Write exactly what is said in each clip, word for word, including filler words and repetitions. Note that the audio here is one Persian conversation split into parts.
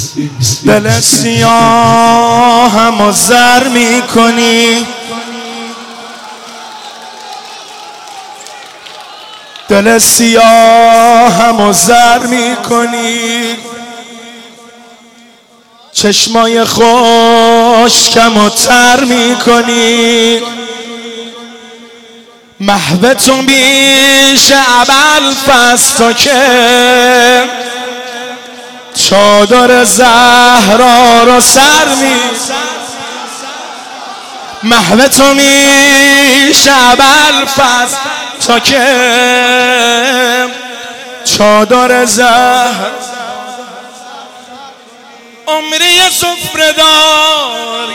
دل سیاهم و زر میکنی، دل سیاهم و زر میکنی، چشمای خشکم و تر میکنی، محو تو میشه ابوالفضل تو که چادر زهرا رو سر می محو تو میشه ابوالفضل تو که چادر زهر عمری سفره داری،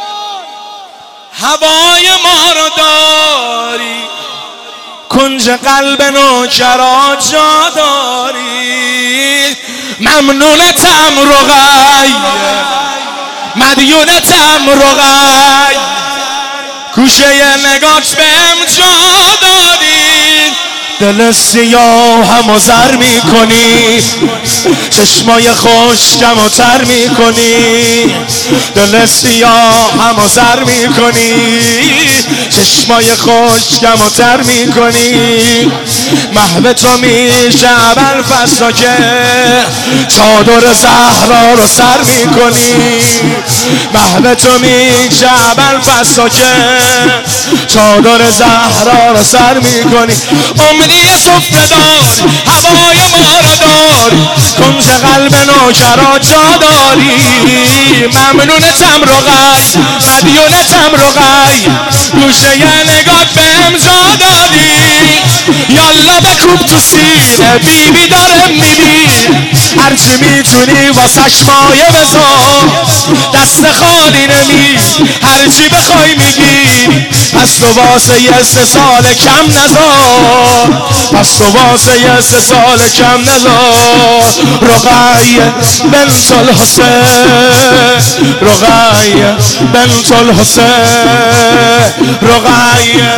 هوای ما رو داری، کنج قلب نوکرات جا داری، ممنونتم رقیه، مدیونتم رقیه، گوشه نگاهت بهم جا دادی، دل سیاهم و زر میکنی، چشمای خشکم و تر میکنی، دل سیاهم و زر میکنی، چشمای خشکم و تر میکنی، محو تو میشه ابوالفضل که چادر زهرا رو سر میکنی، محو تو میشه ابوالفضل که چادر زهرا رو سر میکنی، عمری سفره داری، هوای ما رو داری، کنج قلب نوکرات جا داری، ممنونتم رقیه، مدیونتم رقیه، گوشه نگات بهم جا دادی، یالا بکوب تو سینه بیبی داره میبین، هرچی میتونی واسش مایه بذار، دست خالی نمی هرچی بخوای میگی، پس تو واسه یه سه سال کم نذار، پس تو واسه یه سه سال کم نذار، رقیه بنت الحسین، رقیه بنت الحسین، رقیه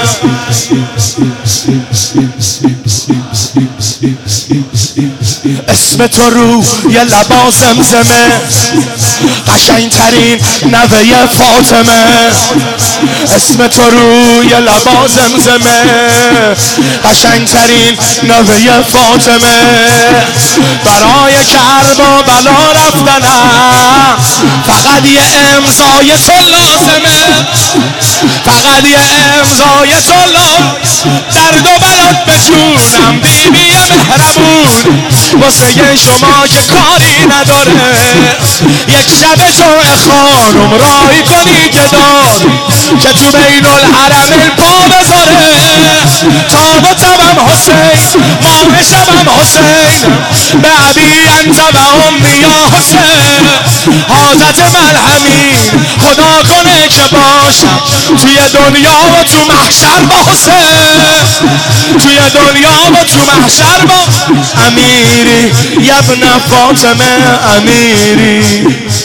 اسم تو رو یه لبا زمزمه، قشنگ ترین نوه فاطمه، اسم تو رو یه لبا زمزمه، قشنگ ترین نوه فاطمه، برای کرب و بلا رفتنم فقط یه امضای تو لازمه، فقط یه امضای تو لازمه، درد و بلات به جونم بیبی مهربون، واسه شما که کاری نداره، یک شب جمعه خانم رای کنی که دار، که تو بین الحرمین پا بذاره، تاب و تبم حسین، ماه شبم حسین، به ابی انت و امی یا حسین، حاجت ملهمین خدا کنه که باشم توی دنیا و تو محشر با حسین، توی دنیا و تو محشر با امیری یبن فاطمه، امیری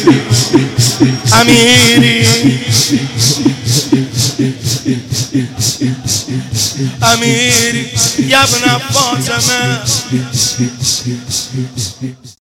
امیری امیری یبن فاطمه.